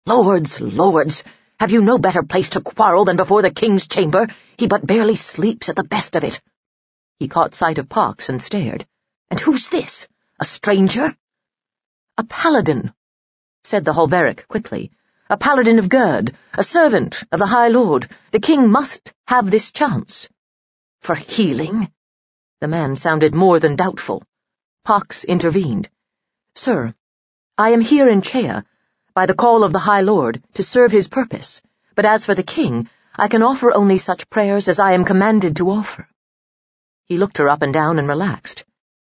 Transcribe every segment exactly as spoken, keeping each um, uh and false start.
Lords, lords, have you no better place to quarrel than before the king's chamber? He but barely sleeps at the best of it. He caught sight of Pox and stared. And who's this? A stranger? A paladin, said the Holveric quickly. A paladin of Gerd, a servant of the High Lord. The king must have this chance. For healing? The man sounded more than doubtful. Pox intervened. Sir, I am here in Chea, by the call of the High Lord, to serve his purpose, but as for the king, I can offer only such prayers as I am commanded to offer. He looked her up and down and relaxed.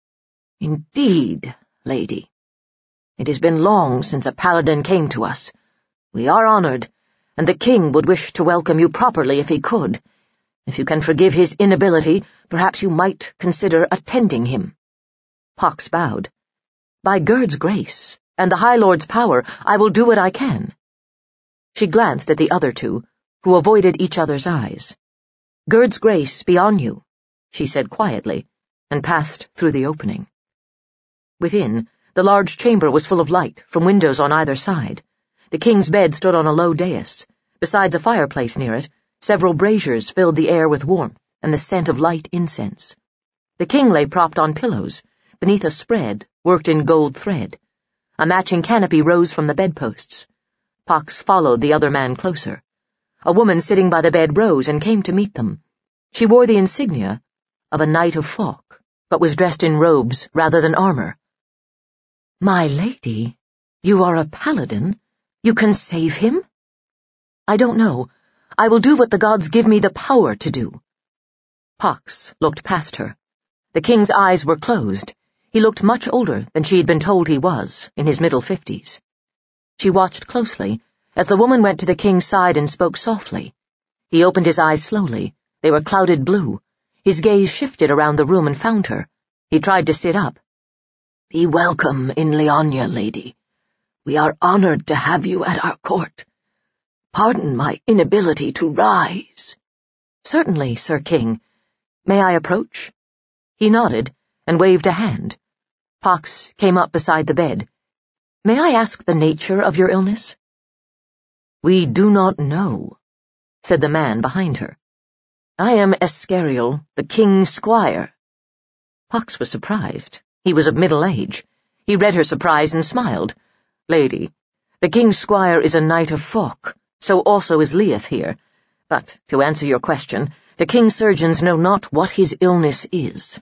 Indeed, lady. It has been long since a paladin came to us. We are honored, and the king would wish to welcome you properly if he could. If you can forgive his inability, perhaps you might consider attending him. Pox bowed. By Gerd's grace, and the High Lord's power, I will do what I can. She glanced at the other two, who avoided each other's eyes. Gerd's grace be on you, she said quietly, and passed through the opening. Within, the large chamber was full of light, from windows on either side. The king's bed stood on a low dais. Besides a fireplace near it, several braziers filled the air with warmth and the scent of light incense. The king lay propped on pillows, beneath a spread worked in gold thread. A matching canopy rose from the bedposts. Pox followed the other man closer. A woman sitting by the bed rose and came to meet them. She wore the insignia of a knight of Falk, but was dressed in robes rather than armor. My lady, you are a paladin. You can save him? I don't know. I will do what the gods give me the power to do. Pox looked past her. The king's eyes were closed. He looked much older than she had been told he was, in his middle fifties. She watched closely as the woman went to the king's side and spoke softly. He opened his eyes slowly. They were clouded blue. His gaze shifted around the room and found her. He tried to sit up. Be welcome in Lianya, lady. We are honored to have you at our court. Pardon my inability to rise. Certainly, Sir King. May I approach? He nodded and waved a hand. Pox came up beside the bed. May I ask the nature of your illness? We do not know, said the man behind her. I am Escarial, the king's squire. Pox was surprised. He was of middle age. He read her surprise and smiled. Lady, the king's squire is a knight of Falk, so also is Leith here. But, to answer your question, the king's surgeons know not what his illness is.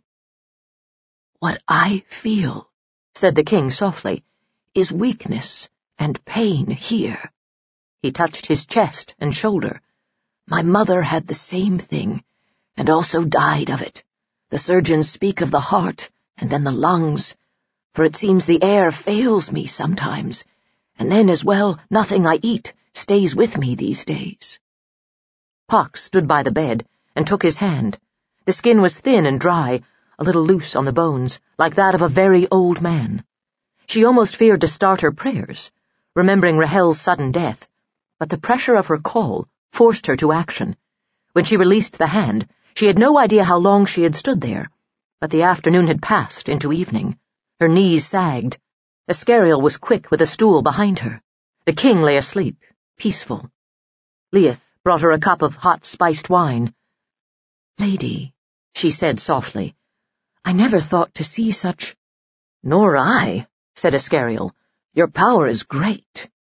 What I feel, said the king softly, is weakness and pain here. He touched his chest and shoulder. My mother had the same thing, and also died of it. The surgeons speak of the heart and then the lungs, for it seems the air fails me sometimes, and then as well nothing I eat stays with me these days. Pox stood by the bed and took his hand. The skin was thin and dry, a little loose on the bones, like that of a very old man. She almost feared to start her prayers, remembering Rahel's sudden death, but the pressure of her call forced her to action. When she released the hand, she had no idea how long she had stood there, but the afternoon had passed into evening. Her knees sagged. Escarial was quick with a stool behind her. The king lay asleep, peaceful. Leith brought her a cup of hot spiced wine. Lady, she said softly, I never thought to see such— Nor I, said Escarial. Your power is great.